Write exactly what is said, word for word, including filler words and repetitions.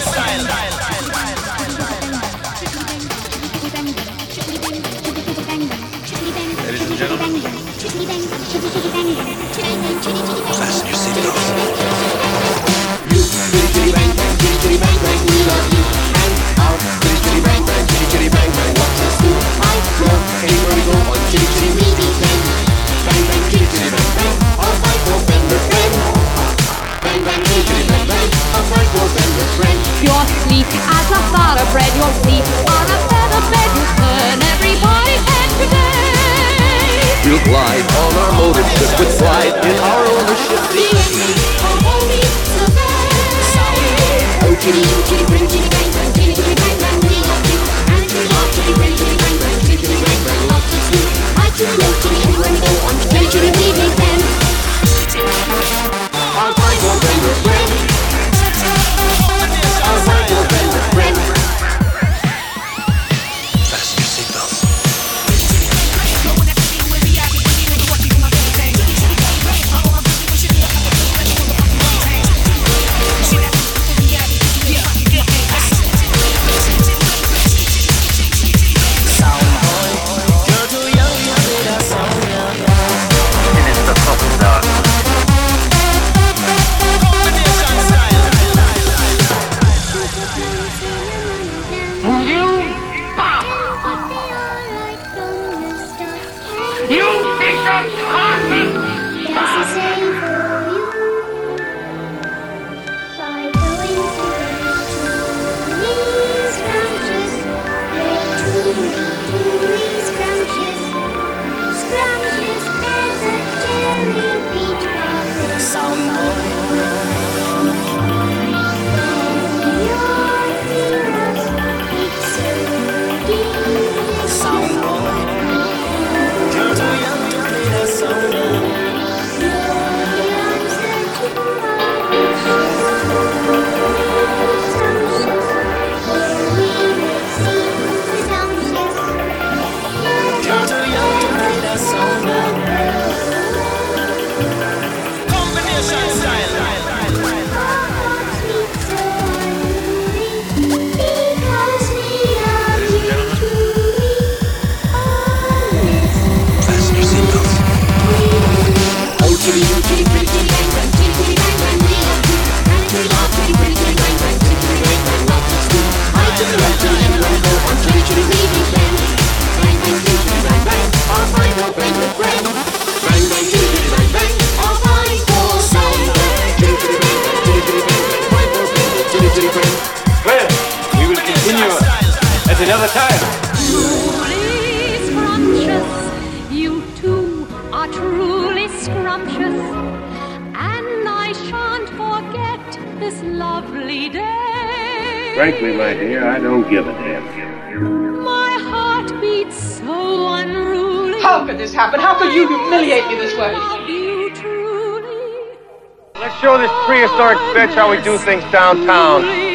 Ladies and gentlemen, fasten your seatbelts. You, chitty chitty bang bang, chitty chitty bang bang, we love you and our chitty chitty bang bang, chitty chitty bang bang. What's us do? I love anywhere we go on chitty chitty we be bang bang bang, chitty chitty bang bang. Our fight for Bender friend. Bang bang, chitty chitty bang bang. Our fight for Bender friend. You're sleek as a thoroughbred. You're sleek on a feather bed. You turn everybody's head today. We'll glide on our motor ship with pride in our ownership. The enemy of all these surveys. Oh, chitty, you chitty, bring chitty, bang bang, chitty chitty bang bang, we love you and we love chitty, bring chitty, bang bang, chitty chitty bang bang, love to see. I chitty, no chitty, anywhere we go on chitty chitty we be bang. I'll fight for Bender friend. I'll fight for Bender friend. Fasten your seatbelts. Another time. Truly scrumptious, you two are truly scrumptious, and I shan't forget this lovely day. Frankly, my dear, I don't give a damn. My heart beats so unruly. How could this happen? How could you humiliate me this way? Love you truly. Let's show this prehistoric bitch how we do things downtown.